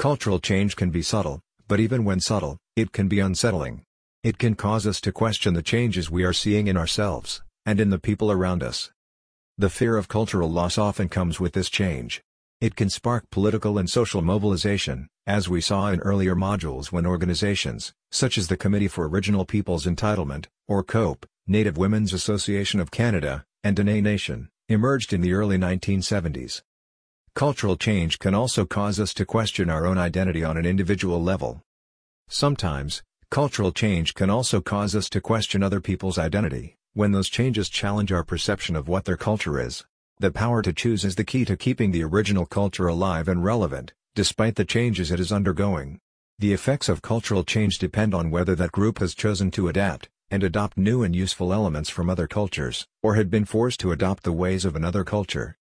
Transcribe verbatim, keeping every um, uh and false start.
Cultural change can be subtle, but even when subtle, it can be unsettling. It can cause us to question the changes we are seeing in ourselves, and in the people around us. The fear of cultural loss often comes with this change. It can spark political and social mobilization, as we saw in earlier modules when organizations, such as the Committee for Original Peoples Entitlement, or COPE, Native Women's Association of Canada, and Dene Nation, emerged in the early nineteen seventies. Cultural change can also cause us to question our own identity on an individual level. Sometimes, cultural change can also cause us to question other people's identity, when those changes challenge our perception of what their culture is. The power to choose is the key to keeping the original culture alive and relevant, despite the changes it is undergoing. The effects of cultural change depend on whether that group has chosen to adapt, and adopt new and useful elements from other cultures, or had been forced to adopt the ways of another culture.